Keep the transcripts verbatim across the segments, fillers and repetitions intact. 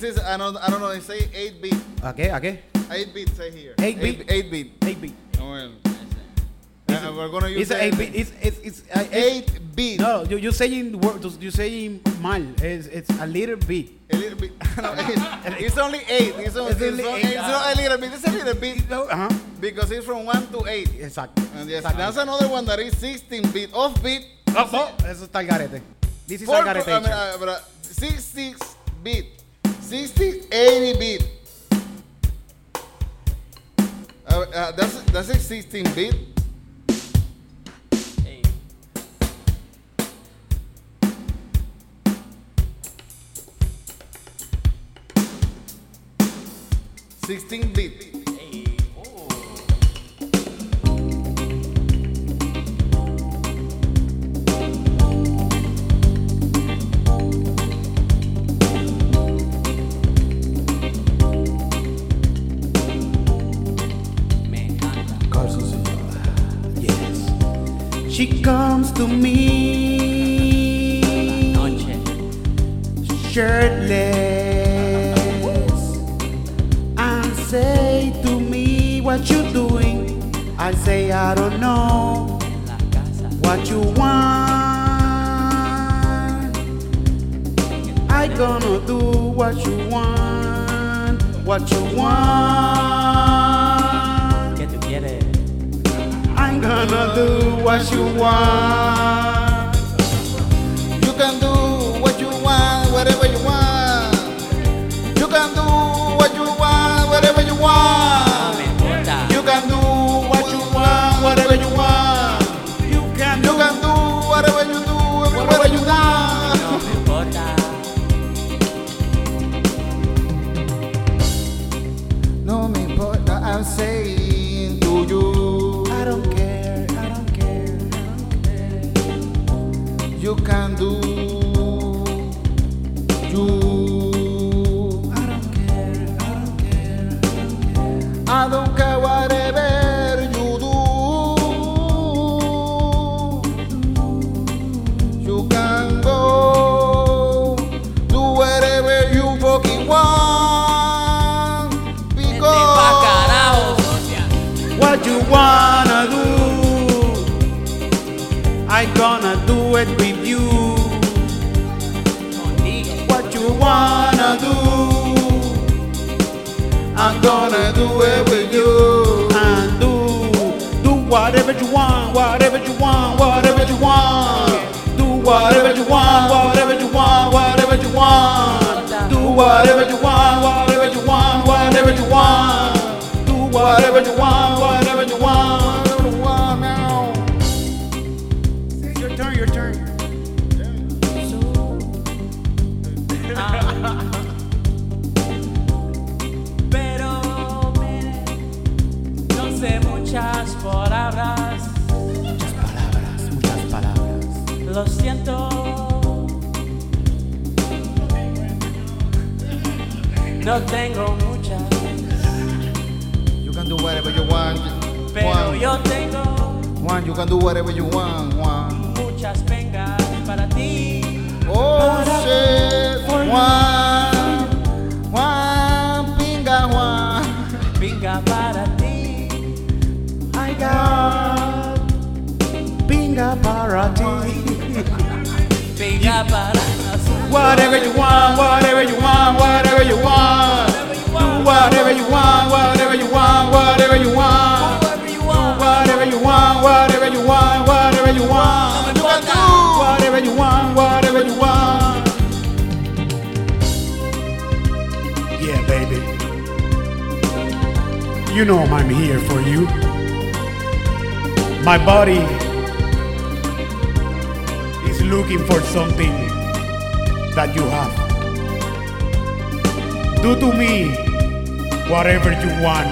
is I don't I don't know. They say eight beat. ¿A qué? ¿A qué? Eight beat. Say here. Eight beat. Eight beat. eight beat. Well, uh, we're gonna use It's a eight beat. It's it's it's, uh, it's eight beat. No, you you saying word. You saying mal. It's it's a little bit. A little bit. No, it's, it's only eight. It's, only, It's it's, only only eight, it's uh, not a little bit. It's a little bit Uh huh. because it's from one to eight. Exacto. And yes, Exactly. that's another one that is sixteen beat. Off beat. Oh, oh, eso está el garete. This is Four, a garete. I mean, uh, but, uh, sixty beat. sixty, eighty beat. Uh, uh, that's that's a sixteen beat. sixteen beat. She comes to me shirtless and say to me, what you doing? I say, I don't know what you want. I gonna do what you want, what you want. ¿Qué tú quieres? I'm gonna do what you want. You can do what you want, whatever you want. You can do what you want, whatever you No want. me importa. You can do what you want, whatever you want. You can You can do whatever you do, whatever you want. No me importa. No me importa, I'm saying to you. I don't care, I don't care, I don't care. You can do you. I don't care, I don't care, I don't care. I don't care whatever you do. You can go do whatever you fucking want. Vete pa' carajo, Because socia. What you wanna do, I gonna do it with you. Contigo. What you wanna do, I'm gonna do it with you. and do, do whatever you want, whatever you want, whatever you want. Do whatever you want, whatever you want, whatever you want. Do whatever you want, whatever you want, whatever you want. Do whatever you want, whatever you want. Whatever you want now. Your turn, your turn. Pero mire, no sé muchas palabras. Muchas palabras, muchas palabras. Lo siento. No tengo muchas, You can do whatever you want. pero Juan. yo tengo Juan, you can do whatever you want, Juan. muchas pengas para ti. Oh shit, Juan. Juan, pinga Juan. Pinga para ti. I got binga para ti. Pinga para nosotros. Whatever you want, whatever you want, whatever you want. Do whatever you want, whatever you want, whatever you want. Whatever you want. Whatever you want, whatever you want, whatever you want. You can do. Whatever you want, whatever you want. Yeah, baby. You know I'm here for you. My body is looking for something that you have. Do to me whatever you want.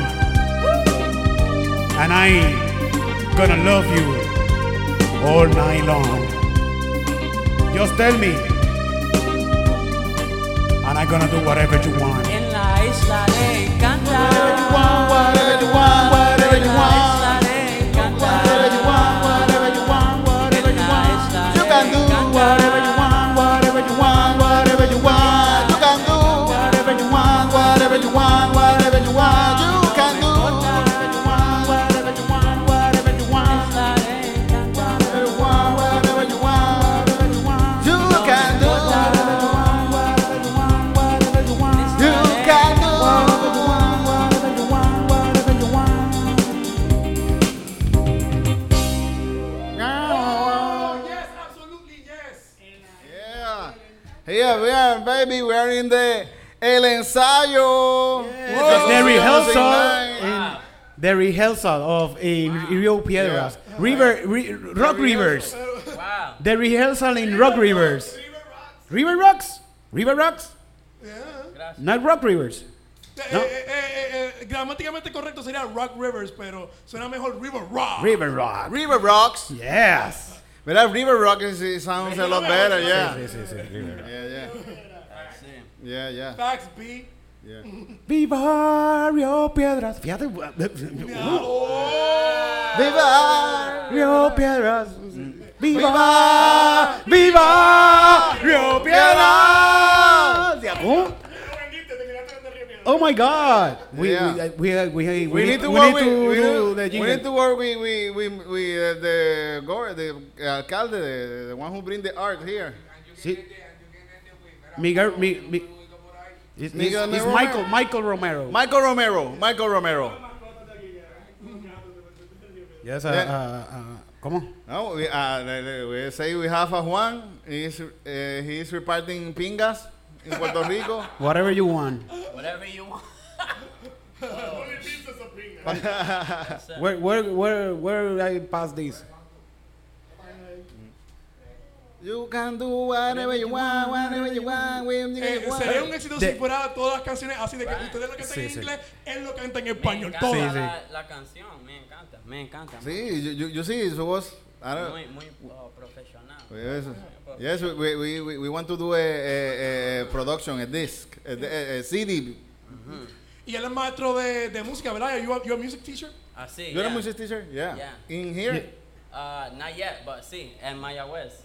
And I gonna love you all night long. Just tell me. And I'm gonna do whatever you want. En la isla le encanta. Whatever you want, whatever you want, whatever you En la want. isla le encanta. Whatever you want, whatever you want, whatever En you la want. isla You le can do encanta. Whatever you want, whatever you want, whatever you want. You can do. Whatever you baby. We are in the El Ensayo. It's the rehearsal, Night. in, the rehearsal of in Rio Piedras, River, Ri- Rock Rivers. Wow. The rehearsal in Rock Rivers. River Rocks, River Rocks, Gracias. not Rock Rivers. Eh, No. eh, eh, eh, gramáticamente correcto sería Rock Rivers, pero suena mejor River Rock. River Rock. River Rocks. Yes. But that River Rock is, it sounds a lot better. Yeah. Sí, sí, sí, River Rock. Yeah, yeah. Sí. Yeah, yeah. Facts, B. Yeah. Viva Rio Piedras. Fíjate. Viva! Rio Piedras. Viva, viva Rio Piedras. Oh, oh my God. We Yeah. we we we, we, We need to we work need with, to we, do need, the we jingle. need to work with, with, with, with uh, the gore, the alcalde, the, the one who bring the art here. Sí. Miguel, mi, mi, it's, Miguel it's, it's Romero. Michael Michael Romero. Michael Romero. Michael Romero. Yes, uh, Yeah. uh, uh, ¿Cómo? No, we, uh, we say we have a Juan. He's uh, he's reparting pingas in Puerto Rico. Whatever you want. Whatever you want. Where where where where I pass this? You can do whatever you want, whatever you want, when you Eh, want. sería un éxito De- si fuera todas las canciones así de que ustedes lo cantan Sí, en sí. inglés, él lo canta en Me español. encanta Todas. Sí, sí. La, la canción, me encanta, me encanta. Sí, you, you, you see, so was, I don't Muy, muy oh, profesional. Yes, yes we, we, we, we want to do a, a, a production, a disc, a, a, a C D. Y él es maestro de, de música, ¿verdad? You are, you a music teacher? Así, You're yeah. a music teacher? Yeah. Yeah. In here? Uh, not yet, but sí, en Maya West.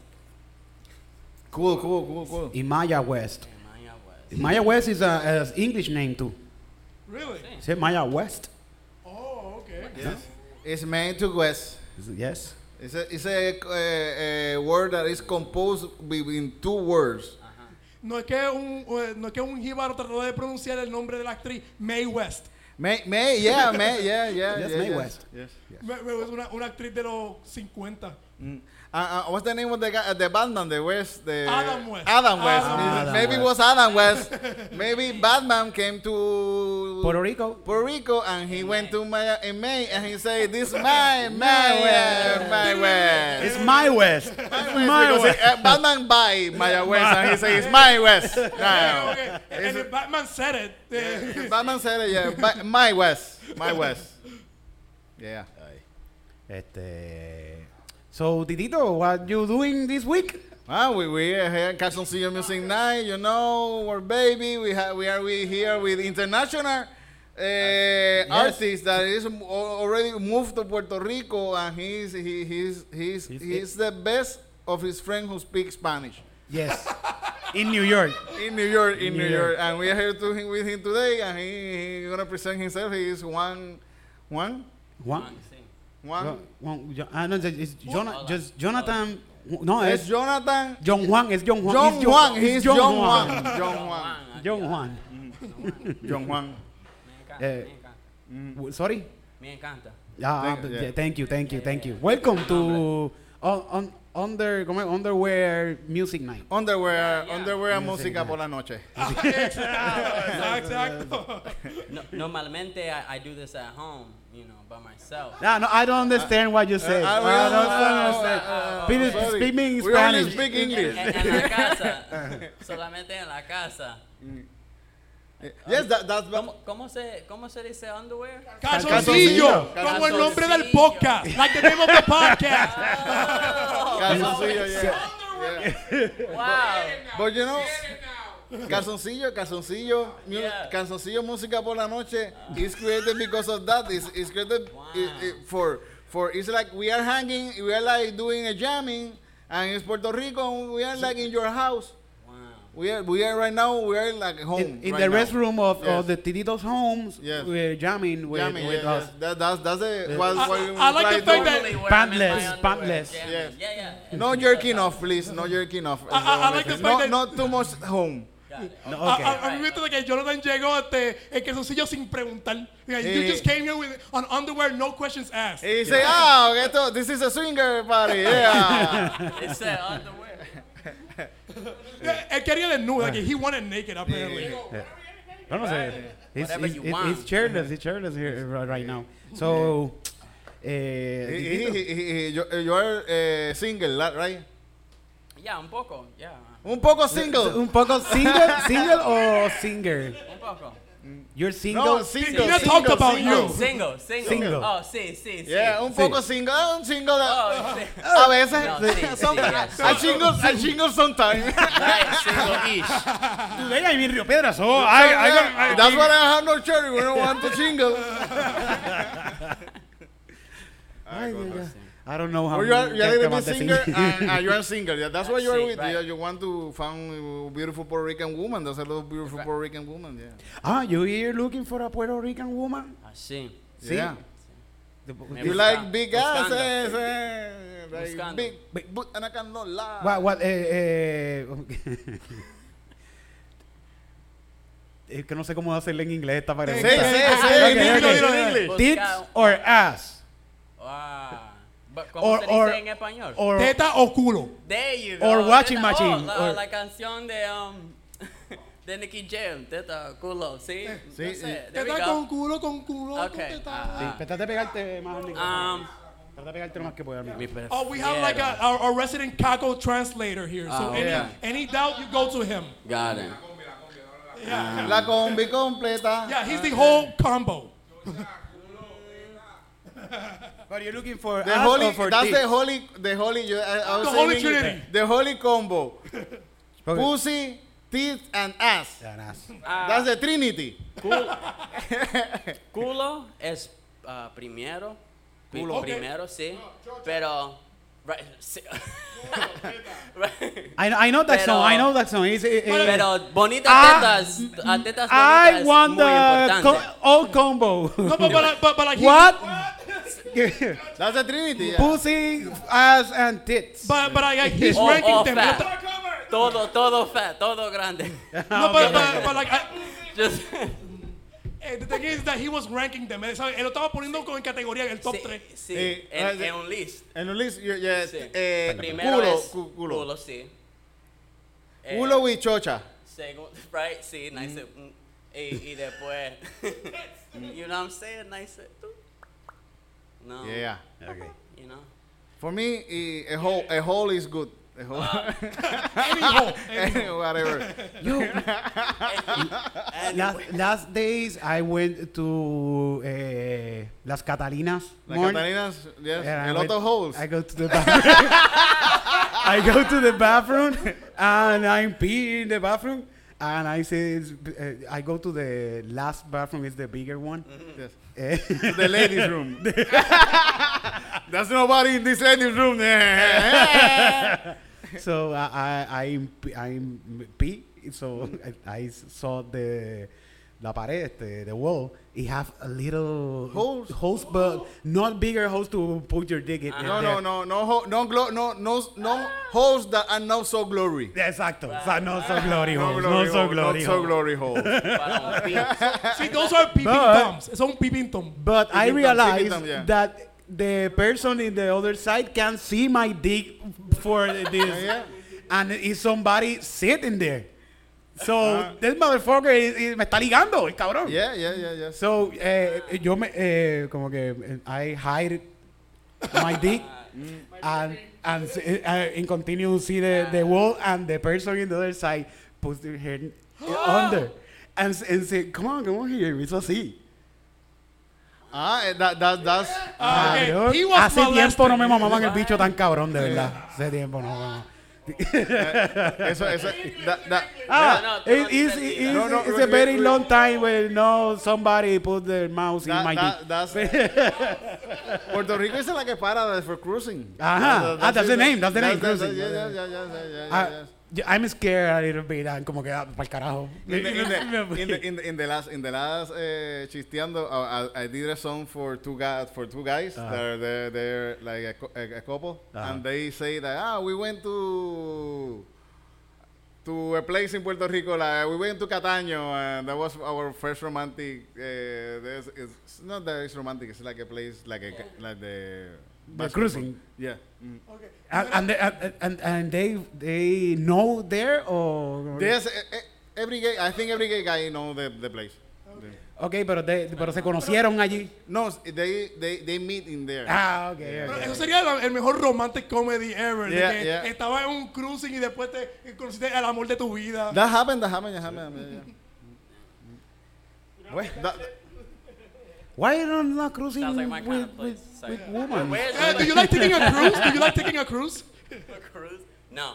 Cool, cool, cool, cool. Imaya West. En Maya West. Imaya West is a, a English name too. Really? Sí. Say Maya West. Oh, okay. Yes. It's made to West. Yes. It's a, it's a, a, a word that is composed between two words. Ajá. No es que un, eh, no es que un jíbaro trató de pronunciar el nombre de la actriz Mae West. May, May, yeah, May, yeah, yeah. Yes, yeah, Mae yes, West. Yes. Me- me- Es una, una actriz de los cincuenta. Mm. Uh, uh, what's the name of the guy, uh, the Batman, the West? The Adam West. Adam West. Adam Maybe West. it was Adam West. Maybe Batman came to Puerto Rico. Puerto Rico and he went to Maya in May and he said, "This is my my West, my West." It's my West. My My West, because West. uh, Batman buy Maya West and he says, "It's my West." Okay, No. okay. And It's- if Batman said it. eh, Batman said it, yeah, "Ba- my West, my West. Yeah. Este. So, Titito, what you doing this week? Ah, we we are here at Calzoncillo Music Night, you know, our baby. We have we are we here with international uh, artist that is m- al- already moved to Puerto Rico, and he's he, he's he's He's- he's the best of his friend who speaks Spanish Yes. In New York. in New York, in New New York. York, and we are here to him with him today, and he he's gonna present himself. He is Juan Juan Juan. Sí. Juan. Juan, Jo- ah, no, it's Jonah, Hola. just Jonathan. No, It's es Jonathan. John Juan. It's John Juan. John It's Juan. it's He's John Juan. Juan. John Juan. aquí John está. Juan. John Juan. Me encanta, Eh, me encanta. W- Sorry. Me encanta. Ah, Thank- but yeah. yeah, thank you, thank you, thank you. Welcome to on, on, under, ¿cómo es? Underwear Music Night. Underwear, Yeah. underwear, Music música night. por la noche. Exacto. No, normalmente I, I do this at home, you know, by myself. Ah, no, I don't understand what you said. I- I- I don't I- understand. I- I- Please sorry. speak me in We only Spanish. speak En, English. en la casa, solamente en la casa. Yes, that, that's ¿Cómo, cómo, se, ¿Cómo se dice underwear? Calzoncillo. Calzoncillo. Como el nombre del Calzoncillo. podcast. Like the name of the podcast. calzoncillo, yeah. Wow. But you know, calzoncillo, calzoncillo, mu- Yeah. calzoncillo, música por la noche is created because of that. It's, it's created Wow. i- i- for for. It's like we are hanging, we are like doing a jamming, and it's Puerto Rico. And we are like in your house. Wow. We are we are right now. We are like home. In, in right the now. restroom of, Yes. of the Titito's homes, Yes. we're jamming with, Jamming, with yeah, us. yes. That, that's that's the Yeah. what, I- what we I like try the to fact do. that- Normally where I'm in my Pantless, underwear, pantless. jamming. Yes. Yeah, yeah. No jerking off, please. No jerking off. I- I- I like the fact no, that- not too much home. Got it. No, A, okay. a- a mí me gusta de que Jonathan llegó este, el calzoncillo sin preguntar. Like, you Eh. just came here with on underwear, no questions asked. Y dice, ah, esto, this is a swinger party, yeah. It said underwear. Él quería desnudo. Like, he wanted naked, apparently. No, no sé. He's, Whatever he's, you he's, want. he's shirtless. He's shirtless here right right now. So, He- eh, he- he- he- he- you, you are uh, single, right? Yeah, un poco, yeah. Un poco single. un poco single, single o singer. Un poco. You're single. No, single. He not single, talked about single. you. Single, single. Single. Oh, sí, sí, sí. Yeah, un poco single. Ah, un single. Oh, sí. A veces. No, sí, sí, some- yeah, I single, I single sometimes. Right, single-ish. Ven ahí, mi Río Piedra. So, I, I, got- I, That's why I have no cherry. We don't want to single. Ay, Dios, ya. I don't know how. Or you are, you are a little bit de singer single. and, and you are single. Yeah, that's why you are Sí, with. right. You, you want to find a beautiful Puerto Rican woman. There's a little beautiful Puerto Rican woman. Yeah. Ah, you here looking for a Puerto Rican woman? Así. Sí. Yeah. The- Me You busca- like big buscando. asses, eh, like Buscando. big, big boot and I cannot lie. What, what, eh, eh, es que no sé cómo hacerle en inglés esta Sí, pregunta. sí, sí, Okay, dilo, okay. dilo en inglés. Tits Busca- or ass? Ah. But, ¿Cómo Or- se dice or- en español? Or, Teta o culo. There you go. or washing Teta- machine, Oh, la, or- la canción de, um, de Nicky Jam. Teta, culo, ¿sí? Sí, No sí. sé, there we Teta go. con culo, con culo, Okay, con teta. ah, sí, trata de pegarte más al micrófono. Um, Trata de pegarte lo más que puedas. al mi micrófono. Oh, we have like a, our, our resident Kako translator here. So Oh, any, yeah. any doubt, you go to him. got it. La combi completa. Yeah, he's the whole combo. But you're looking for The ass holy, or for that's tits? the holy, the holy. You, I, I was The saying holy in English, trinity. The holy combo: Okay. pussy, teeth, and ass. Yeah, ass. Ah, That's the Trinity. culo, culo es ah, primero. Pri- Culo. Primero, sí. Pero. Right, sí. Right. I, know- I know that Pero- song. I know that song. It's, eh, eh, Pero bonitas Ah, tetas. ah, Tetas I bonitas want muy the importante. co- old combo. No, but, but, but, but like he- What? That's the Trinity. Yeah. Pussy, ass, and tits. But but I, I, he's Oh, ranking oh, them. fat. Todo, todo fat, todo grande. No, but, but, but like I, Just, eh, the thing is that he was ranking them. Él, sabe, él lo estaba poniendo como en categoría en el top sí, tres. sí, Eh, en, eh, en un list. And at least, you, yeah, Sí. eh, Primero culo, es cu- culo, culo, sí. Eh, culo with chocha. Segundo, right, sí, nice. mm, Y, y después, you know what I'm saying? Nice. tú. No, Yeah. Okay. you know. For me, eh, a hole, a hole is good. A hole. Any hole, any hole. Whatever. Yo, And last, last days I went to eh, Las Catalinas. Like Mall. Catalinas, yes. And I a lot went- of holes. I go to the bathroom. I go to the bathroom and I'm peeing in the bathroom. And I say, uh, I go to the last bathroom, it's the bigger one. Yes. Eh, The ladies' room. There's nobody in this ladies' room. so I, I, I'm, I'm pee. So I, I saw the la pared, este, the wall. It have a little Holes? holes, but not bigger holes to put your dick in. in No, there. no, no, no, ho- no, glo- no, no, no holes that are not so glory. Exacto. O sea, no so glory No holes. glory No so hole, glory not so holes. glory holes. para un pin. See, those are peeping But- toms. Son peeping tom. But I Peeping Tom, realized Peeping Tom, yeah. that the person in the other side can see my dick for this, Yeah. and is somebody sitting there. So Ah. this motherfucker is- is- me está ligando, el cabrón. Yeah, yeah, yeah, yeah. So eh, yo me eh, como que eh, I hide my dick and and s- eh, uh, and continue to see the, the wall and the person in the other side puts their head under and s- and say, come on, come on here, it's así. Ah, eh, that, that, that's. Ah, okay. Cabrón, He was hace tiempo no me molested. mamaban el bicho tan cabrón, de verdad. Hace tiempo no. no. Eso, eso, that, that, Ah, no, tú it- no it's, entendí. it's, No, no, it's re- a very re- long time when no somebody put their mouse in that, my that, dick. that's. Puerto Rico is like a paradise for cruising. Ajá. Ah, that's the it. name, that's the name, That's- cruising. Yeah, yeah, yeah, yeah, yeah, yeah, Ah, yeah. yo- I'm scared a little bit. I'm como que ah, para el carajo. In the, in, the, in, the, in, the, in the last in the last uh, chisteando, uh, I, I did a song for two guys for two guys Uh-huh. that are they're, they're like a, cou- a, a couple, Uh-huh. and they say that ah we went to to a place in Puerto Rico, like we went to Cataño, and that was our first romantic. Uh, there's, it's not that it's romantic. It's like a place like a like the The cruising. Yeah. Mm. Okay. And, and, they, and, and, and they they know there or There's, eh, eh, every gay, I think every gay guy know the, the place. okay, pero de, pero se conocieron allí. No, they, they, they meet in there. Ah, okay, Pero okay. eso sería la- el mejor romantic comedy ever. Yeah, de que yeah. estaba en un cruising y después te conociste el amor de tu vida. That happened, that happened, that happened. Yeah, yeah. Why, That, why you don't not cruising Sounds like my with, kind of with, place. Sorry. with women? Where's Eh, do you like taking a cruise? Do you like taking a cruise? the cruise? No.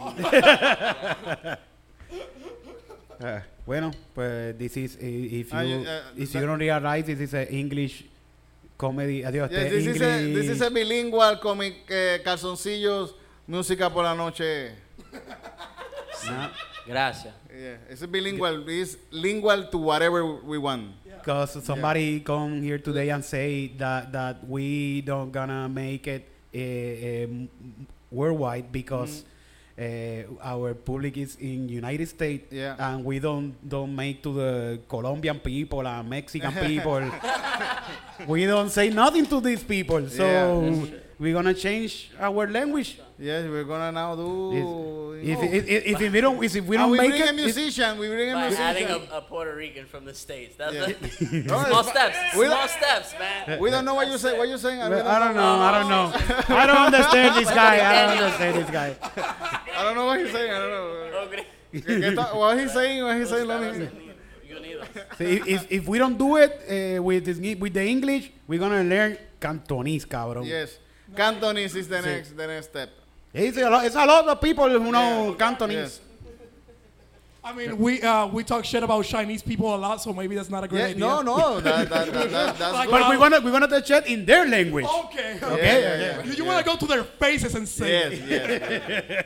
Uh, bueno, pues this is i- if you Ah, you, uh, if that- you don't realize this is a English comedy. Adiós, yes, este this, is a, English. this is a bilingual comic, eh, calzoncillos, música por la noche. No, Gracias. Yeah, it's a bilingual. It's lingual to whatever we want. because somebody come here today and say that that we don't gonna make it uh, um, worldwide because uh, our public is in United States Yeah. and we don't don't make to the Colombian people and Mexican people. We don't say nothing to these people, so Yeah. we're gonna change our language. Yes, we're gonna now do. If, if, if, if we don't if we And don't we make bring a it, it's- musician. We bring a By adding musician. a, a Puerto Rican from the States. That's Yeah. the No, small it's- steps. we Small don't- steps, man. We don't know what you say. What you saying? I don't know. I don't know. I don't understand this guy. I don't understand this guy. I don't know what he's saying. I don't know. Okay. ¿Qué- qué está- What he's saying? What he's saying? Let me- Unidos. So if, if, if we don't do it uh, with this, with the English, we're gonna learn Cantonese, cabrón. Yes, Cantonese is the next the next step. It's a lot, it's a lot of people who know Cantonese. Yes. I mean, we uh, we talk shit about Chinese people a lot, so maybe that's not a great Yeah, idea. no, no, that, that, that, that, that's Like- good. But we're gonna we're gonna touch it in their language. Okay. Yeah, Okay, yeah, okay. yeah, You, you yeah. want to go to their faces and say, Yes, yes.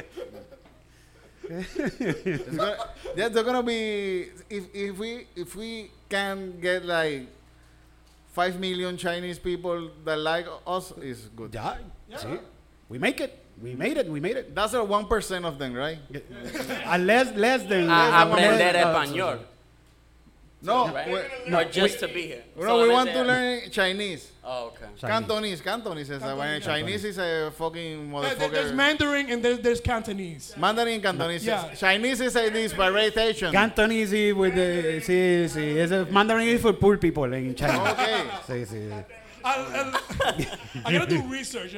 It's gonna, yeah, they're gonna be if if we if we can get like five million Chinese people that like us is good. Yeah, see, we make it. We made it. We made it. That's a one percent of them, right? Uh, less less than. A less aprender than- uh, español. No, Right? we, Or just to be here. no, we want to Solamente- learn Chinese. Oh, okay. Chinese. Cantonese, Cantonese is a when Chinese is a fucking There- there- there's motherfucker. Mandarin and there's, there's Cantonese. Mandarin, Cantonese. Yeah. Chinese is a inspiration. Cantonese is with the sí sí. Es a Mandarin is for poor people in China. Okay. Sí sí. I, I, I gotta do research.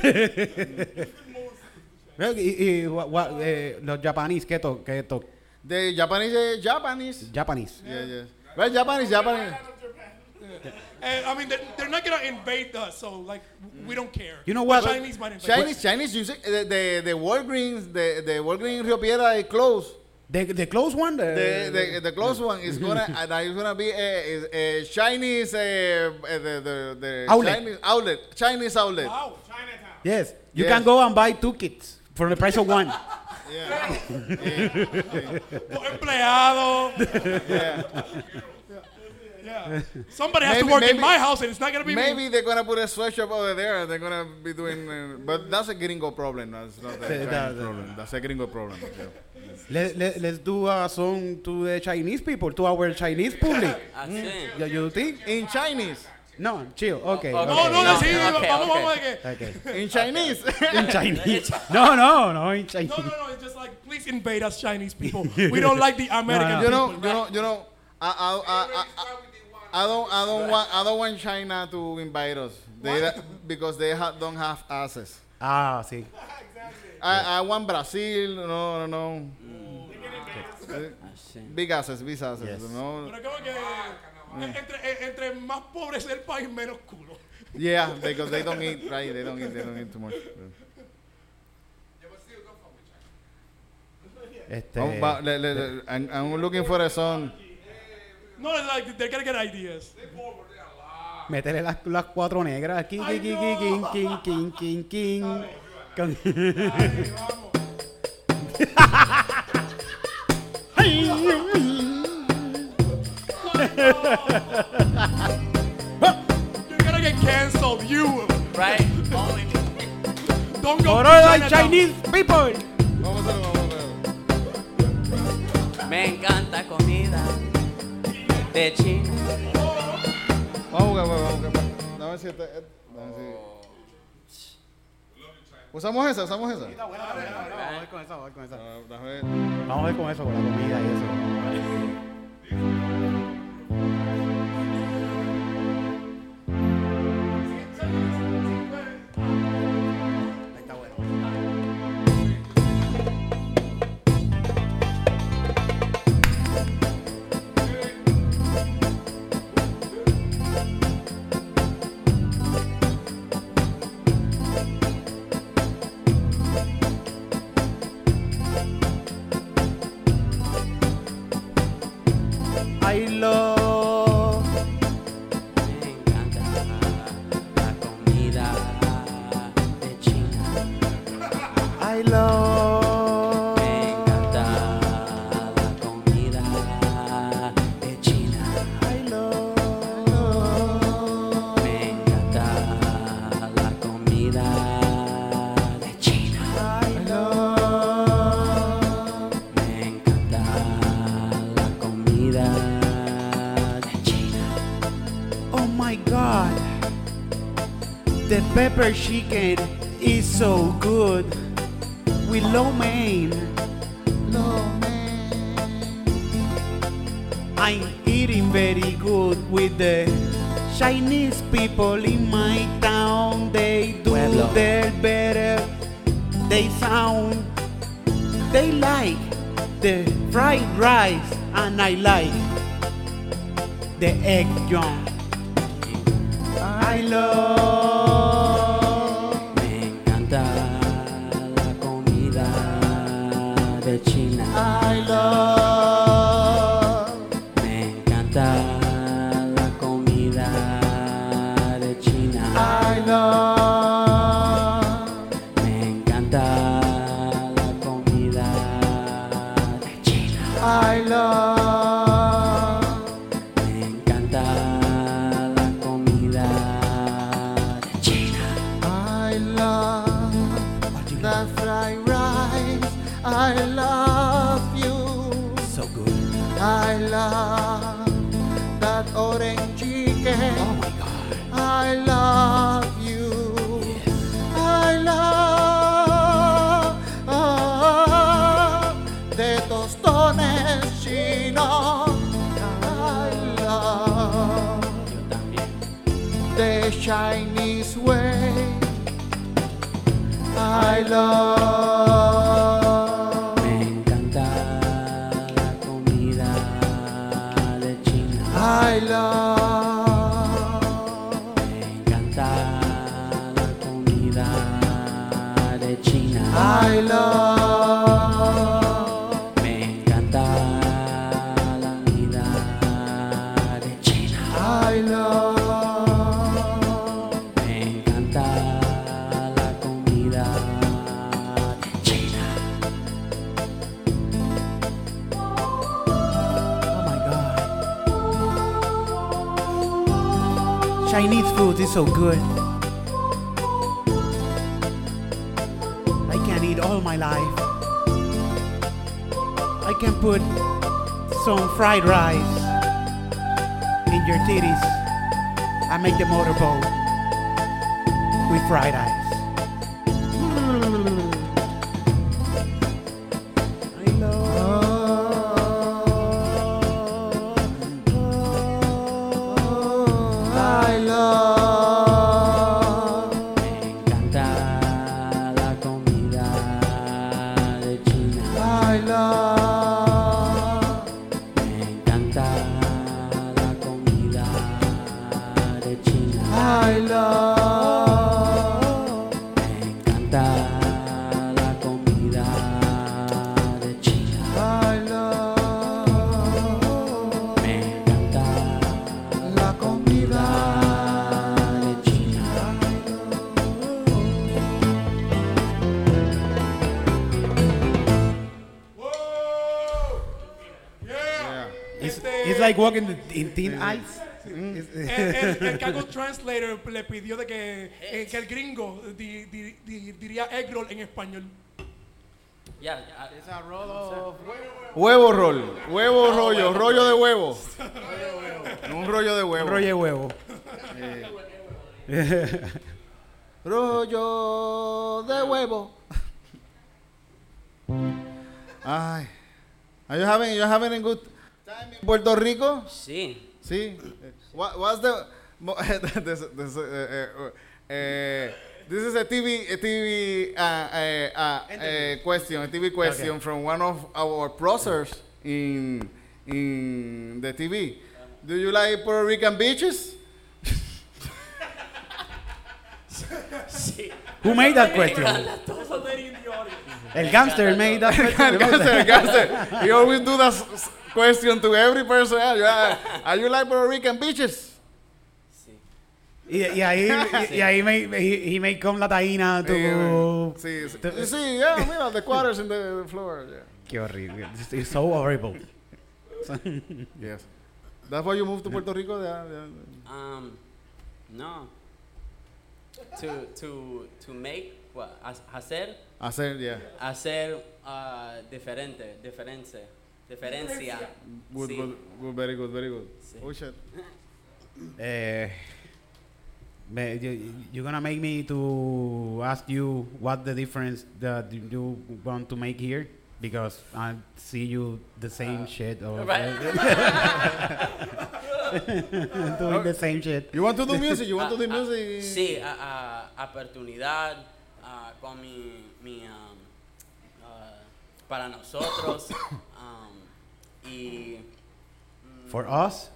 Well, y, y, what, what, eh, los Japanese, ¿qué to, qué to, The Japanese is Japanese. Japanese. Yeah, yes. Well, Japanese, Japanese. And I mean, they're, they're not gonna invade us, so like we don't care. You know what? The Chinese might invade. Chinese, Chinese music. The the, the Walgreens, the the Walgreens in Rio Piedra is closed. The, the close one? The, The the, the closed one is gonna and it's gonna be a, a, a Chinese uh, uh, the the, the Outlet. Chinese outlet Chinese outlet. Wow. Yes. You Yes. can go and buy two kits for the price of one. Yeah. Los empleados. Yeah. Yeah. Somebody has to Maybe- work in maybe- my house, and it's not gonna be me. Maybe they're gonna put a sweatshop over there. And they're gonna be doing, uh, but that's a gringo problem. That's not a Yeah, Chinese that- problem. That's a gringo problem. Yeah. Let, let, let's do a song to the Chinese people, to our Chinese public. Así. You, you think? In Chinese. No, chill. Okay. Oh, okay. No, no, No, sí, okay, vamos, okay. vamos, de que- Okay. In Chinese. In Chinese. No, no, no, in Chinese. No, no, no. It's just like, please invade us, Chinese people. We don't like the American No, no. you know, people. you know, you know. I, I, I, I, I don't, I don't want, I don't want China to invite us. They, because they ha- don't have asses. Ah, sí. I, I want Brazil. No, no, no. Así. Big asses, big asses. Yes. No. Pero como que entre, eh, entre más pobre es el país, menos culo. Yeah, because they don't eat right. They don't eat. They don't eat too much. Este, Oh, but le- le- le- I'm, I'm looking for a song. No, it's like they're gonna get ideas. métele las, las cuatro negras. King, Ay, king, no. king, king, king, king, king. Con- Ay, vamos. You're gonna get canceled. You Right? Only. don't go. For to all the Chinatown. Chinese people. Vamos a hacerlo, vamos a hacerlo. Me encanta comida de China. Vamos a jugar, vamos a jugar. Dame ver si este- eh, dame ver si- Usamos esa, usamos esa. Vamos a ver con eso, vamos a ver con eso. Ah, déjame ver. Vamos a ver con eso, con la comida y eso. Ahí está bueno. I love. Me encanta la comida de China. I love. Me encanta la comida de China. I love. Me encanta la comida de China. I love. Me encanta la comida de China. Oh my God. The pepper chicken is so good. With lo mein. I'm eating very good with the Chinese people in my town. They do Pueblo. their better. They sound. They like the fried rice, and I like the egg yolk. I love. Me encanta la comida de China. I love. Me encanta la comida de China. I love. Me encanta la comida de China. I love. Me encanta la comida de China. I love that fried rice. I love you. So good. I love that orange chicken. Oh my God. I love you. Yes. I love the tostones chinos. I love Yo también. the Chinese way. I love. Me encanta la comida de China. I love. Me encanta la comida de China. I love. Me encanta la comida de China. I love. Me encanta la comida de China. Oh my God. Chinese food is so good. I can eat all my life. I can put some fried rice in your titties and make the motorboat with fried rice. I love. I love. Me encanta la comida de China. I love. Me encanta la comida de China. I love. Me encanta la comida de China. I love. Me encanta La comida. de China. Yeah. It's, Este- it's like walking in thin ice. El, el, el Google Translator le pidió de que, eh, que el gringo di- di- di- diría egg roll en español. Yeah, I- Huevo roll. Huevo rollo. Rollo de huevo. Un rollo de huevo. Rollo de huevo. rollo de huevo. Ay. Are you having, you having a good time in Puerto Rico? Sí. Sí. What, what's the... mo- this, this, uh, uh, uh, this is a T V, a T V uh, uh, uh, uh, question, a T V question Okay. from one of our prosers in in the T V. Do you like Puerto Rican beaches? Sí. Who made that question? Somebody in the audience. El gangster made that question. Gangster, gangster. He always do that s- s- question to every person. Are you, are you like Puerto Rican beaches? Sí. Y, y ahí, y, y ahí me, he, he made come la taína to... Sí, sí, to- sí, yeah, mira, the quarters in the floor. Yeah. Qué horrible. It's, it's so horrible. Yes. That's why you moved to Puerto Rico? Yeah, yeah. Um, no. To to to make what ha- hacer Hacer, yeah. hacer uh, diferente, diferencia, diferencia. Good, Sí. good, good, very good, very good. Sí. Oh shit. Eh, me- you, you're gonna make me to ask you what the difference that you want to make here? Because I see you the same shit. Or Right. doing the same shit. You want to do music? You want to do Ah, ah, music? sí, a, a, oportunidad ah, con mi, mi um, ah, para nosotros um, y mm, For us?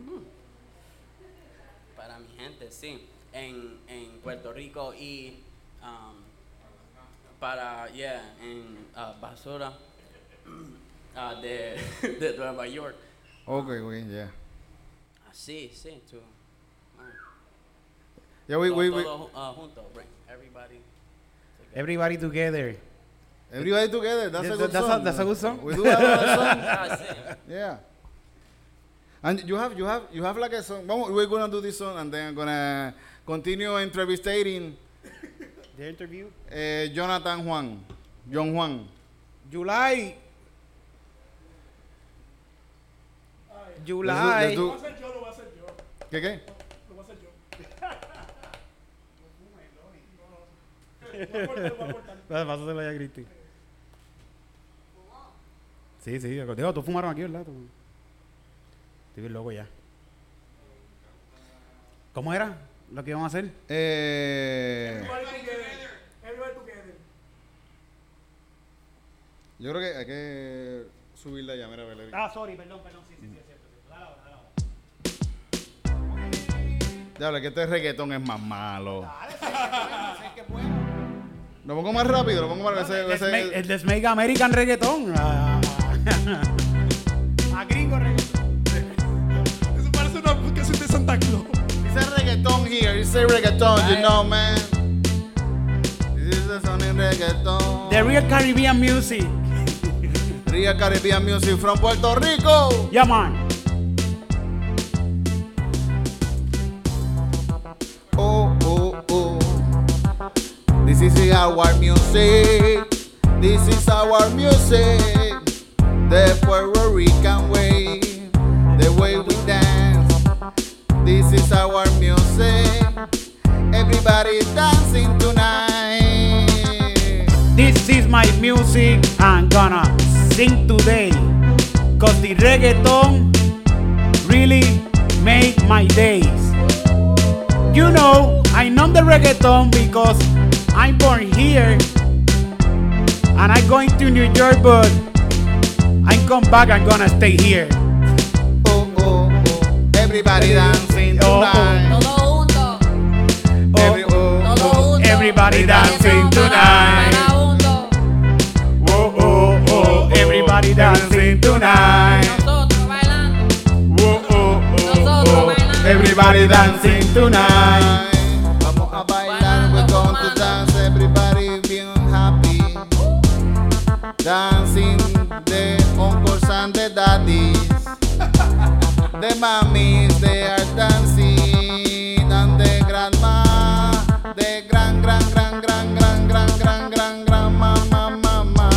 para mi gente, sí, en, en Puerto Rico y um, para, yeah, en ah, basura ah, de, de Nueva York. Okay, okay, yeah. Ah, sí, sí, tú. ah, Yeah, we, todo, we, we, todo, ah, junto, bring everybody. together. Everybody together. everybody together. That's a That- good that's a- song. that's a good song. We do have a song. Ah, sí. Yeah. And you have, you have, you have like a song. Vamos, we're gonna do this song, and then I'm gonna continue entrevistating The interview? eh, Jonathan Juan, John Juan. July. Let's July. do- Lo voy a hacer yo, lo voy a hacer yo. ¿Qué qué? Lo voy a hacer yo. Lo voy a cortar, lo voy a cortar. Pásaselo ya a Cristi. Sí, sí. Digo, tú fumaron aquí, ¿verdad? Tú- Estoy bien loco ya. ¿Cómo era lo que íbamos a hacer? Eh, Everybody together. Everybody together. yo creo que hay que subirla ya, mira, Valeria. Ah, sorry, perdón, perdón. Sí, sí, sí, es cierto. Dale ahora, dale ahora. Ya, que este reggaetón es más malo. Lo pongo más rápido, lo pongo más rápido. Let's Ese- make, ese- let's make American reggaeton. Ah. A gringo reggaeton. Eso parece una canción de Santa Claus. It's a reggaeton here. It's a reggaeton, you know, man. This is a Sony reggaeton. The real Caribbean music. Real Caribbean music from Puerto Rico. Yeah, man. Oh, oh, oh. This is our music. This is our music. The Puerto Rican way. The way we dance. This is our music. Everybody dancing tonight. This is my music. I'm gonna sing today. Cause the reggaeton really make my days. You know, I know the reggaeton because I'm born here. And I'm going to New York, but I come back, I'm gonna stay here. Oh, oh, oh. Everybody dancing Oh, oh. tonight. Todo junto, Every, oh, todo oh. junto. Everybody dancing tonight. Para junto, Oh, oh, oh, everybody dancing tonight. nosotros bailando, Oh, oh, oh, nosotros oh, bailando. everybody dancing tonight. Vamos a bailar, we're going to dance, everybody being happy. Dancing the uncles and the daddies. The mommies, they are dancing. And the grandma, the gran, gran, gran, gran, gran, gran, gran, gran, gran, mama, mama.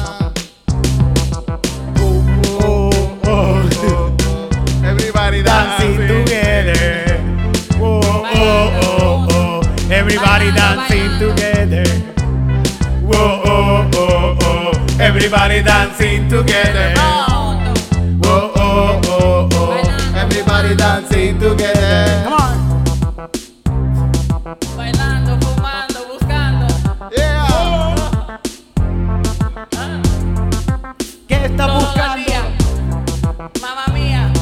Oh, oh, Everybody dancing dancing. together. Oh, oh, oh, oh, everybody Everybody dancing together. Whoa, oh, oh, oh. Everybody dancing together. Whoa, oh, oh, oh. Everybody dancing together. Come on. Bailando, fumando, buscando. Yeah. ¿Qué está Todo el buscando? día. Mamá mía.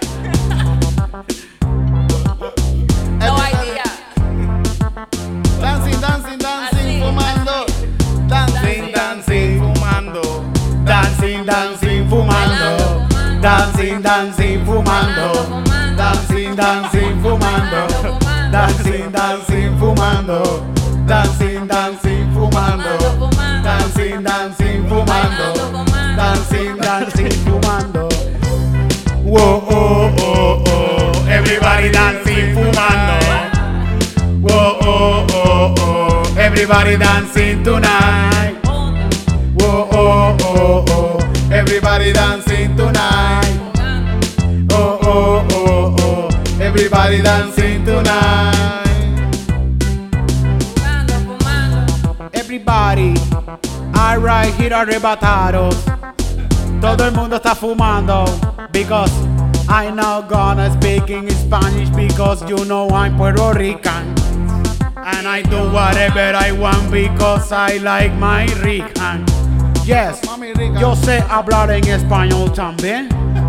No idea. Dancing, dancing, dancing, Así, fumando. Dancing, dancing, fumando. Dancing, dancing, fumando. Dancing, dancing, fumando. Dancing, dancing, fumando. Dancing, dancing, fumando. Dancing, dancing, fumando. Dancing, dancing, fumando. Dancing, dancing, fumando. Whoa, oh, oh, oh. Everybody dancing, fumando. Whoa, oh, oh, oh. Everybody dancing tonight. Whoa, oh, oh, oh. Everybody dancing tonight. Oh, oh, oh, oh. Everybody dancing tonight. Fumando, fumando. Everybody, alright, here arrebatados. Todo el mundo está fumando. Because I'm not gonna speak in Spanish. Because you know I'm Puerto Rican. And I do whatever I want because I like my Rican. Yes, Mami rica. yo sé hablar en español también.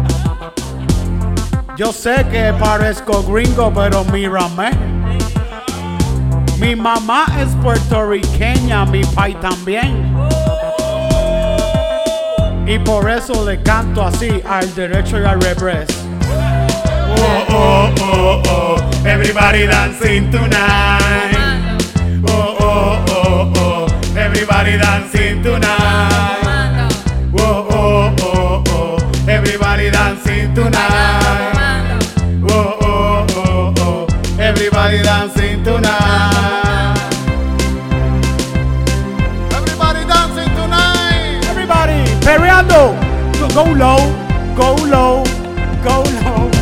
Yo sé que parezco gringo, pero mírame. Mi mamá es puertorriqueña, mi pai también. Y por eso le canto así al derecho y al revés. Oh, oh, oh, oh, everybody dancing tonight. Oh, oh, oh, oh, everybody dancing tonight. Oh, oh, oh, oh, everybody dancing tonight. Oh, oh, oh, oh, everybody dancing tonight. Everybody dancing tonight. Everybody, perreando. Go, go low, go low, go low.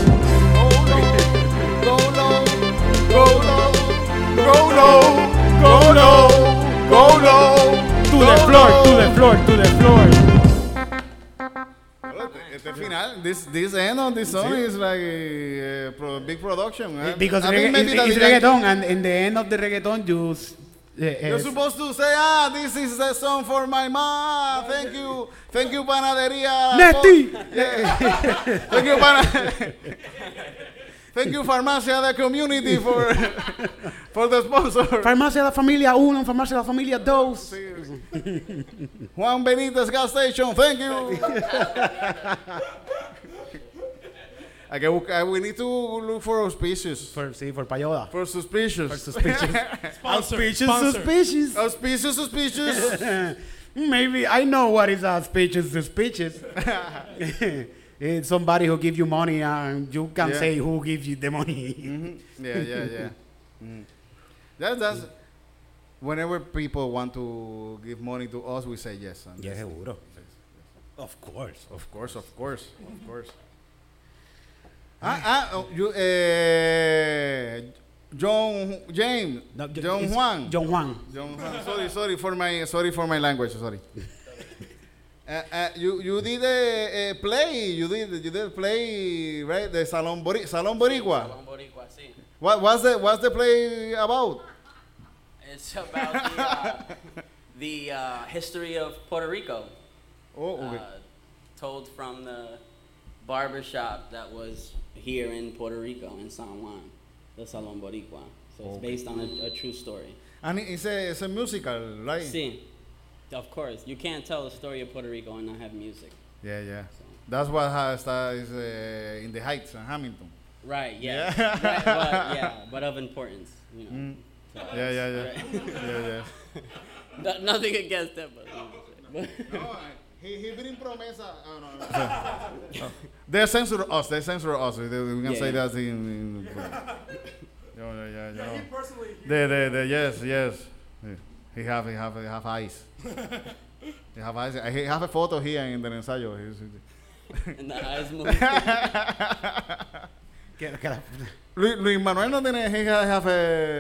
Go low, Go low, go low, go low, go low. To the floor, to the floor, to the floor. Este final, this this end of this song is like a, a pro, big production. eh? Because I mean, regga- maybe it's, that it's the- reggaeton, and in the end of the reggaeton, you. s- Uh, You're uh, supposed to say, ah, this is a song for my mom. Thank you, thank you, Panadería. Nesti. Yeah. Thank you, pana. Thank you, Farmacia de Community for for the sponsor. Farmacia La Familia uno, Farmacia La Familia dos. Juan Benítez Gas Station. Thank you. I can buscar, we need to look for auspicious. For, sí, for payola. For suspicious. For suspicious. Sponsor. Auspicious, Sponsor. suspicious. Auspicious, suspicious. Maybe I know what is auspicious, suspicious. It's somebody who give you money and you can Yeah. say who gives you the money. Mm-hmm. Yeah, yeah, yeah. Mm. That, that's whenever people want to give money to us, we say yes. And Yeah, seguro. Of course. Of course, of course, of course. Ah, ah, oh, you, eh, John James, No, John- John it's Juan, John Juan. John Juan. Sorry, sorry for my, sorry for my language. Sorry. Uh, uh, you you did a, a play. You did you did play right the Salón Bori Salón Boricua. Salón Boricua, sí. What what's the what's the play about? It's about the, uh, the uh, history of Puerto Rico, Oh, okay. uh, told from the barber shop that was here in Puerto Rico, in San Juan, the Salón Boricua. So it's based on a, a true story. And it's a it's a musical, right? Sí, of course. You can't tell the story of Puerto Rico and not have music. Yeah, yeah. So. That's what has that is uh, in the Heights in Hamilton. Right, yeah. Yeah. Right, but, yeah, but of importance, you know. Mm. So Yeah, yeah, it's- yeah. right. Yeah, yeah. No- Nothing against them, but. but No, he he bring promesa. Oh, no, no. Oh. They censor us. They censor us. We we can Yeah, say yeah. that in. in yeah, yeah, yeah, Yeah, he yeah. personally. The, the, the, yes, yes. He have, he have, he have eyes. He have eyes. He have a photo here in the ensayo. He's- and the eyes move. Que- que la- Luis, Luis Manuel no tiene, he have a,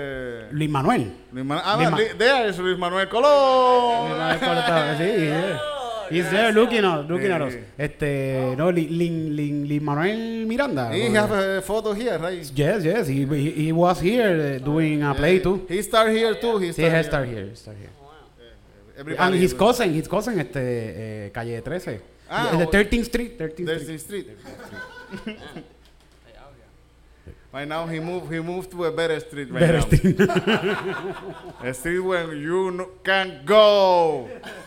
Luis Manuel. Luis Manuel. Ah, Luis Ma- Li- there is Luis Manuel Colón. Luis Manuel Colón está- sí, yeah. He's there looking at, looking at us. Este, no, Lin, Lin, Lin, Lin Manuel Miranda. He have a photo here, right? Yes, yes, he, he, he was here uh, doing a play too. He started here too. He Sí, started he started here, start here. Everybody And his is- cousin, his cousin, este, eh, calle trece. Ah, the, the oh. thirteenth Street, thirteenth There's Street. the street. Right now he moved. He moved to a better street right Better now. Street. A street where you no, can go.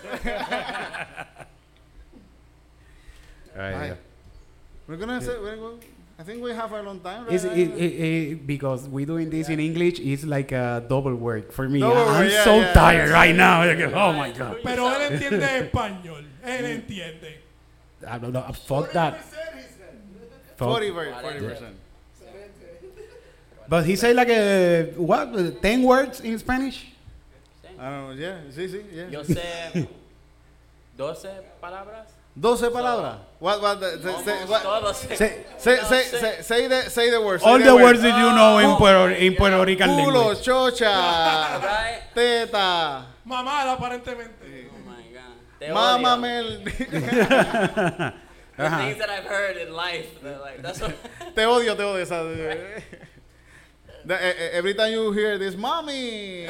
Right, Hi. yeah. We're gonna say. We're going, I think we have a long time. Right? It's, it, it, it, because we doing this in English, it's like a double work for me. Double I'm work, yeah, so yeah, tired yeah. right now. Like, oh my god. Pero él entiende español. Él entiende. I don't know. Fuck that. Fuck. Forty, forty percent. But he said like a what? uh, Ten words in Spanish. I don't know. Yeah. Sí, sí. Yeah. Yo sé doce palabras. Doce palabras. What? What? The, the, say, Almost what? todos. Say, Say, No say, sé. say, say the, say the words. all say the word. words that you know in Puerto, in Puerto Rican Culo, language. chocha, Right? teta, Mamada, aparentemente. Oh my God. Te mama odio. mel. The things that I've heard in life. they're Like, that's what Te odio, te odio. Esa, the, eh, eh, every time you hear this, mommy,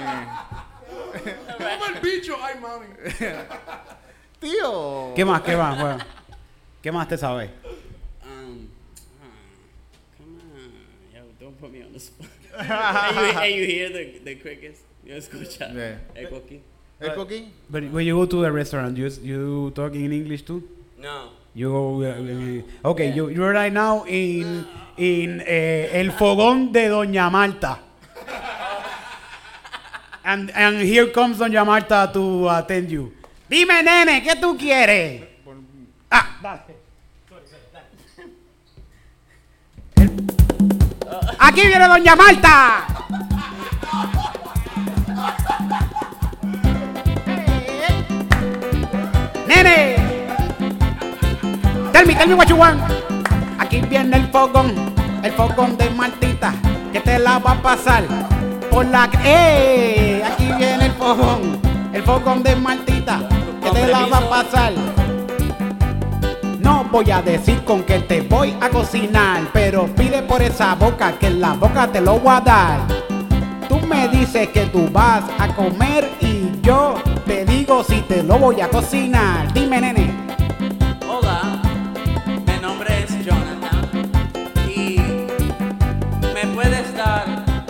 Como el bicho. Ay, mami. tío. ¿Qué más? ¿Qué más? Bueno, ¿qué más te sabes? Um, huh, come on. Yo, don't put me on the spot. and, you, and you hear the, the crickets. Yo escucha. Yeah. Echo aquí. ¿El coquín? But when you go to a restaurant, you you talk in English too? No. You go, uh, okay, Yeah. you you're right now in in eh, el fogón de Doña Marta. And and here comes Doña Marta to attend you. Dime, nene, ¿qué tú quieres? Ah, dale. Aquí viene Doña Marta. Nene. Tell me, tell me what you want. Aquí viene el fogón, el fogón de Martita, que te la va a pasar por la... ¡Eh! Aquí viene el fogón, el fogón de Martita, que te la va a pasar. No voy a decir con que te voy a cocinar, pero pide por esa boca, que en la boca te lo voy a dar. Tú me dices que tú vas a comer y yo te digo si te lo voy a cocinar. Dime, nene. Hola, mi nombre es Jonathan y me puedes dar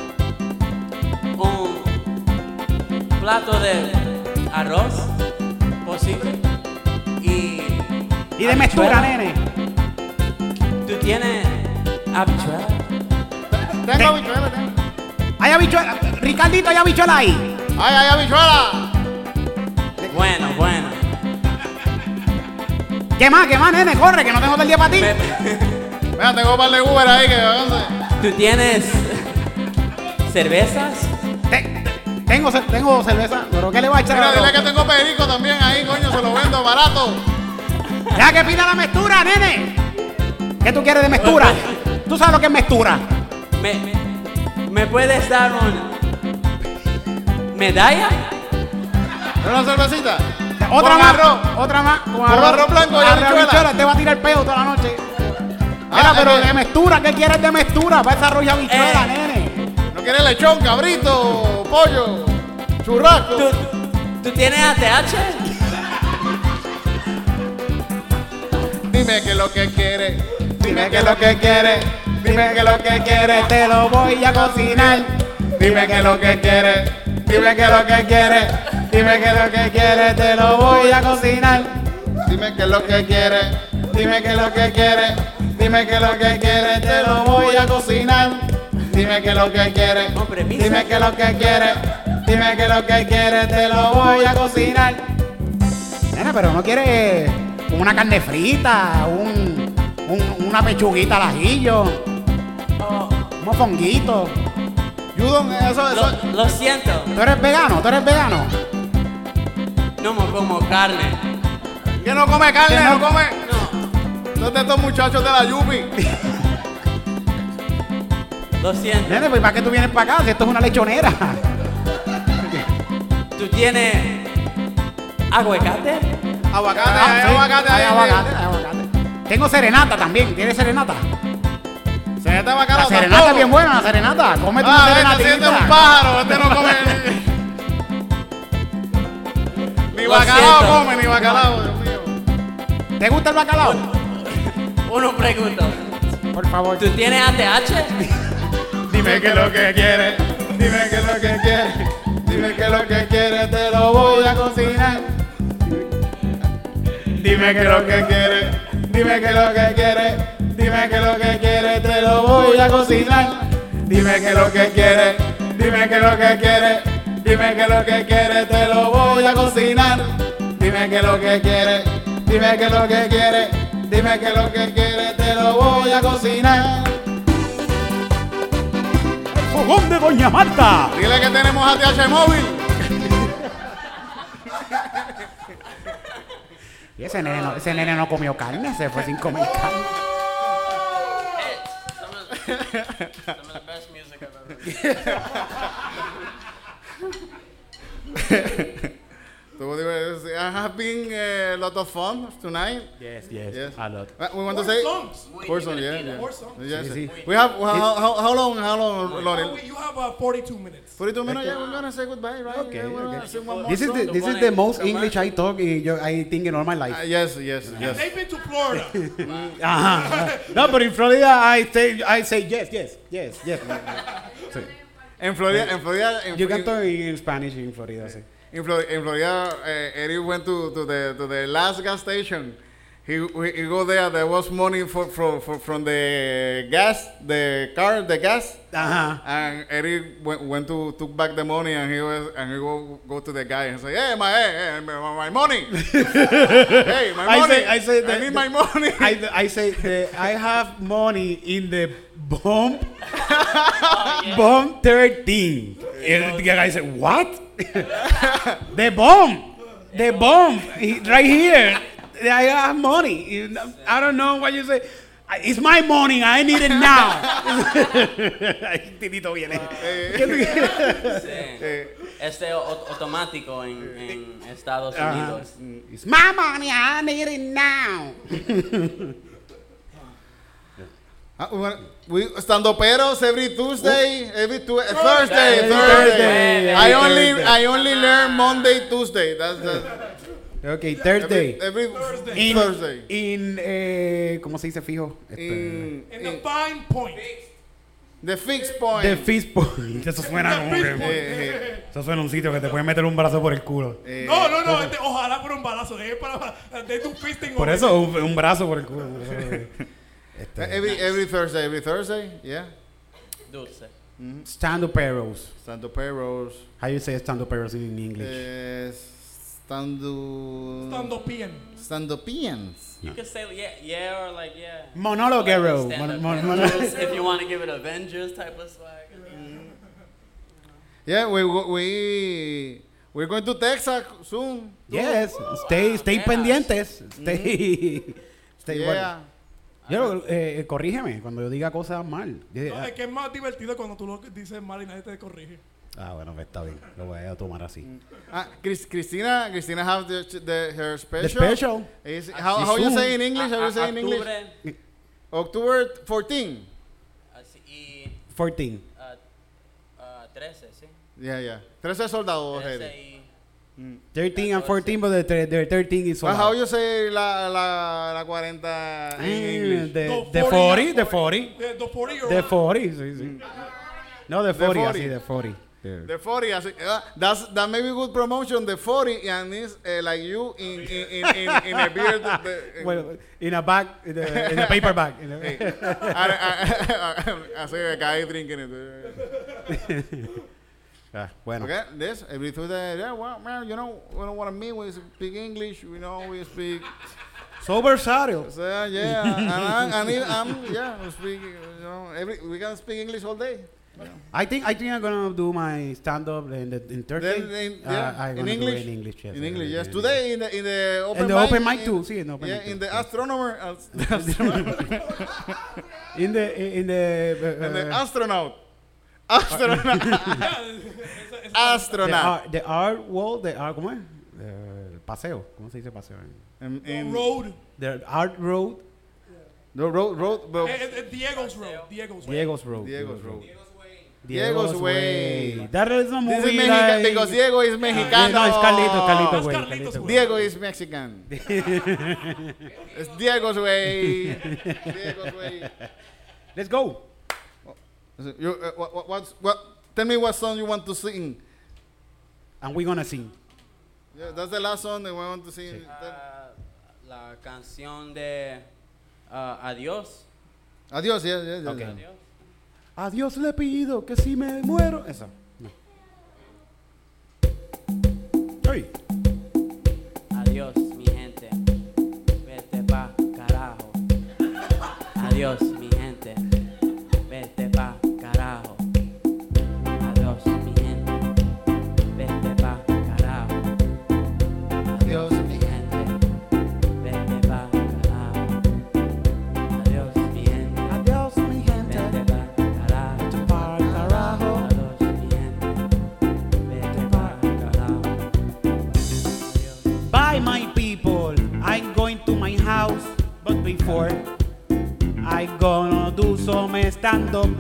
un plato de arroz posible y Y de mezcla, habichuela. nene. ¿Tú tienes habichuela? Tengo habichuela, tengo. Hay habichuela. Ricardito, hay habichuela ahí. ¡Ay, ay, habichuela! Bueno, bueno. ¿Qué más? ¿Qué más, nene? Corre, que no tengo todo el día para ti. Me- Mira, tengo un par de Uber ahí que háganse. ¿Tú tienes cervezas? Te- tengo, ce- tengo cerveza, pero ¿qué le voy a echar Mira, al dile arroz? que tengo perico también ahí, coño, se lo vendo barato. Ya que pida la mezcla, nene. ¿Qué tú quieres de mezcla? ¿Tú sabes lo que es mezcla? ¿Me, me, me puedes dar una medalla? ¿Una cervecita? Otra Con más, arroz. otra más. Con arroz blanco y arroz habichuela. Te va a tirar el peo toda la noche. Ah, Mira, pero es que- de mezcla, ¿qué quieres de mezcla? Para esa arroz y habichuela, Eh. nene. ¿No quieres lechón, cabrito, pollo, churrasco? ¿Tú, ¿Tú tienes A T H? Dime que lo que quieres. Dime que lo que quieres, dime que lo que quieres, te lo voy a cocinar. Dime que lo que quieres, dime que lo que quieres, dime que lo que quieres, te lo voy a cocinar. Dime que lo que quieres. Dime que lo que quieres, dime que lo que quieres, te lo voy a cocinar. Dime que lo que quieres, Con permiso. dime que lo que quieres, dime que lo que quieres, te lo voy a cocinar. Nena, pero no quieres una carne frita, un, un- una pechuguita al ajillo, Oh, un mofonguito. Judon, eso, eso. lo, lo siento, ¿Tú eres vegano? ¿Tú eres vegano? no me como carne. Que no come carne, Que no, no- come. No. Son de estos muchachos de la Yupi. Lo siento. Nene, pues ¿para qué tú vienes para acá? Si esto es una lechonera. ¿Tú tienes aguacate? Aguacate, Ah, hay sí, aguacate, hay hay aguacate, hay aguacate. Tengo serenata también. ¿Quieres serenata? Se está La bacalao. serenata tampoco. es bien buena, la serenata. Cómete Ah, una este serenatita. siente un pájaro, este no come. Ni Lo bacalao siento. come, ni bacalao, Dios mío. ¿Te gusta el bacalao? Uno pregunta. Por favor. ¿Tú tienes A T H? Dime qué es lo que quieres, dime qué es lo que quieres, dime qué es lo que quieres, te lo voy a cocinar. Dime qué es lo que quieres, dime qué es lo que quieres, dime qué es lo que quieres, te lo voy a cocinar. Dime qué es lo que quieres, dime qué es lo que quieres, dime qué es lo que quieres, te lo voy a cocinar. Dime qué es lo que quieres, dime qué es lo que quieres, dime qué es lo que quieres, te lo voy a cocinar. ¡Fogón de Doña Marta! Dile que tenemos A T H móvil. Y ese nene, no, ese nene no comió carne, se fue sin comer carne. Hey, some of, some of the best music I've ever heard. So I have been a lot of fun tonight. Yes, yes, Yes. a lot. Uh, we want to Four say songs. four songs, yeah, yeah. Four songs. Yes, Sí, sí. we have well, how, how, how long? How long, Oh, Lonnie? wait, you have uh, forty-two minutes. Forty-two minutes. Yeah, we're gonna say goodbye, right? Okay, Yeah, we're gonna okay. sing one more This is song. the this is the most English I talk in yo- I think in all my Uh, life. yes, yes, yes. They've been to Florida. Uh-huh. No, but in Florida I say I say yes, yes, yes, yes. Sí. En Florida, en Florida, en, Yo in, canto en Spanish en Florida, sí. in Florida, in Florida uh, Eric went to, to the to the last gas station. He he go there. There was money for, for, for from the gas, the car, the gas. Ajá. And Eric went, went to took back the money, and he was and he go go to the guy and say, "Hey, my hey, hey, my, my money! Hey, my I money! say- I say I the- need the- my money!" I, I say the, I have money in the bomb bomb thirteen. And the guy said, what? The bomb, the bomb, He- right here. I have money. I don't know what you say. It's my money. I need it now. Ay, Titito viene. ¿Qué tú quieres? Sí. Este o- automático en, en Estados Ajá. Unidos. It's my money. I need it now. Uh, we want- we stand uperos every Tuesday, every tu- uh, Thursday, Thursday, Thursday. Thursday, I every only Thursday. I only learn Monday, Tuesday. That's the Okay, every, Thursday. every In, Thursday. in eh, ¿cómo se dice fijo? Este, In, In the in fine point. the fixed point. The Fist Point. Eso suena como Fist que- point. Eh, Eso suena un sitio que te puede meter un brazo por el culo. eh, No, no, no. este, ojalá por un balazo. Es para, they do fisting Por over eso, un, un brazo por el culo. Este, every every Thursday, every Thursday, yeah. Dulce. stand-up arrows. Stand uperos. How you say stand-up arrows in English? Uh, stand Stand up in. stand upians. You could say yeah, yeah, or like yeah. Monologue Like arrow. stand-up Mon- mon- Avengers, if you want to give it Avengers type of swag. Yeah, we we we're going to Texas soon. Yes, stay, stay Yeah. pendientes. Stay, stay Yeah. bueno. Yo, eh, corrígeme cuando yo diga cosas mal. Yo- No, es que es más divertido cuando tú lo dices mal y nadie te corrige. Ah, bueno, pues está bien. Lo voy a tomar así. Ah, Chris, Christina, Christina have the, the her special. The special. Is how, how you soon. say in English? How you say in English? Octubre, October fourteenth. así, y fourteen. ah, ah, trece, sí. Yeah, yeah. Trece soldados. trece Eddie. y thirteen and fourteen, but the, the, the thirteen is Well, sold how out. you say la la la cuarenta in Eh, English? The, the forty, the forty. The, the forty year The old. forty, sí, sí. No, the forty, forty. así, the forty. The forty. Así, uh, that's that may be good promotion. The forty and it's uh, like you in in in, in, in a beard. The, Well, in a bag, in a, in a paper bag. In a- Así que cae drinking it. Ah, bueno. Okay, this every Tuesday. Yeah, well, man, you know, we don't want to meet. We speak English. We know we speak. So versatile. So yeah, and, I, and it, I'm yeah, we speak. You know, every we can speak English all day. I think I think I'm gonna do my stand up in the in Thursday. Then, in, Uh, yeah, I'm in gonna do English. it in English, yes. In I'm English, gonna yes. do it in Today in the in the open In the mic. open mic too, sí, in the open Yeah, mic in too, the yes. astronomer. as- In the in the, uh, And the uh, astronaut. Astronaut. Ya, esa- esa- the Astronaut. art, the art wall, the art, ¿cómo es? Eh, paseo, ¿cómo se dice paseo? In, in Road. The art road, the road, road, Eh, but eh, eh, Diego's Road. Diego's Road. Diego's road. Diego's road. Diego's, Diego's way. Way. That is a This movie is Mexican like- because Diego is Mexicano. No, it's Carlito, Carlito That's way. Carlitos Carlito way. way. Diego is Mexican. It's Diego's way. Diego's way. Let's go. You, uh, what, what, what's, what, tell me what song you want to sing. And we're gonna sing. Yeah, that's the last song that we want to sing. Ah, la canción de ah, Adiós. Adiós, yeah, yeah, yeah. Okay. yeah. Adiós. A Dios le pido que si me muero. Esa. No. Hey. Adiós, mi gente. Vete pa' carajo. Adiós, mi gente. Vete pa' carajo. Adiós, mi gente. Vete pa' carajo. Adiós, mi gente. Vete pa' carajo. Adiós, mi gente. Adiós, mi gente. Vete pa' carajo. Pa'l carajo. Adiós, mi gente. Vete pa' carajo. Adiós. Bye, my people. I'm going to my house, but before I gonna do some stand up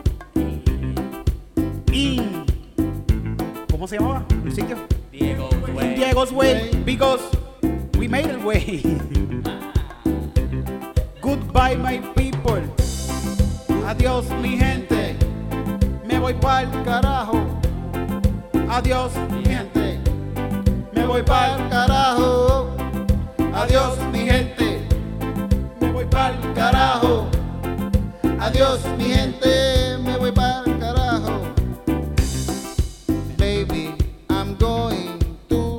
in. ¿Cómo se llamaba el sitio? Diego's Way. Diego's way, because we made it way. Goodbye, my people. Adiós, mi gente. Me voy pa'l carajo. Adiós, mi gente. Me voy pa'l Carajo. Adiós, mi gente. Me voy pa'l Carajo. Adiós, mi gente. Me voy para el carajo. Baby, I'm going to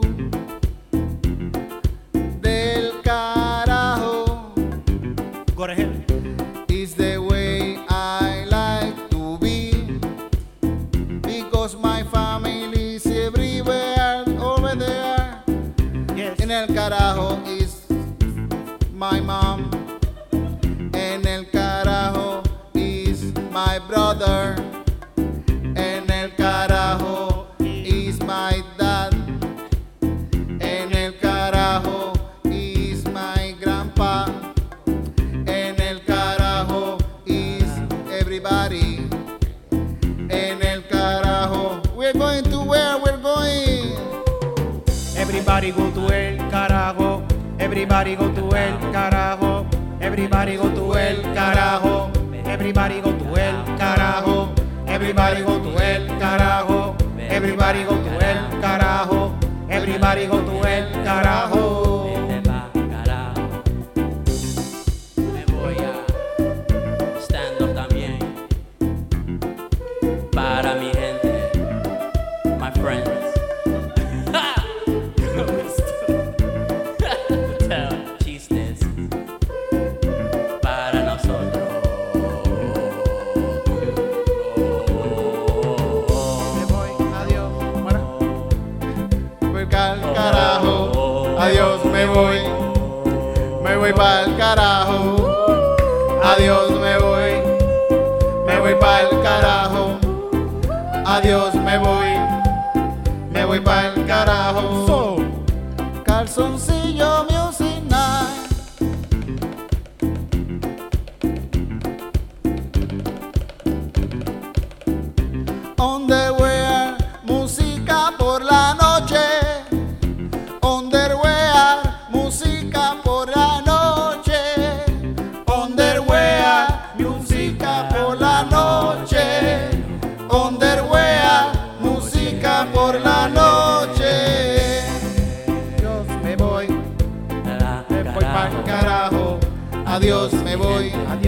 del carajo. Go to hell. Is the way I like to be, because my family is everywhere over there. Yes. En el carajo is my mom. En el carajo is my brother. En el carajo is my dad. En el carajo is my grandpa. En el carajo is everybody. En el carajo. We're going to where we're going. Everybody go to el carajo. Everybody go to el carajo. Everybody go to el carajo. Everybody go to el carajo. Everybody go to el carajo. Everybody go to el carajo. Everybody go to el carajo. Vete pa' carajo. Me voy a stand up también. Para mi gente, my friends. Tell chistes para nosotros. Me voy, adiós. Bueno. Voy pa'l carajo. Adiós, me voy. Me voy pa'l carajo. Adiós, me voy. Me voy pa'l carajo. Adiós, me voy. Me voy pa'l carajo. So, Calzoncillo Music Night. Underwear, música por la noche. Underwear, música por la noche. Underwear, música por la noche. Underwear, música por la noche. Dios, me voy, me voy pa'l carajo. Adiós, me voy.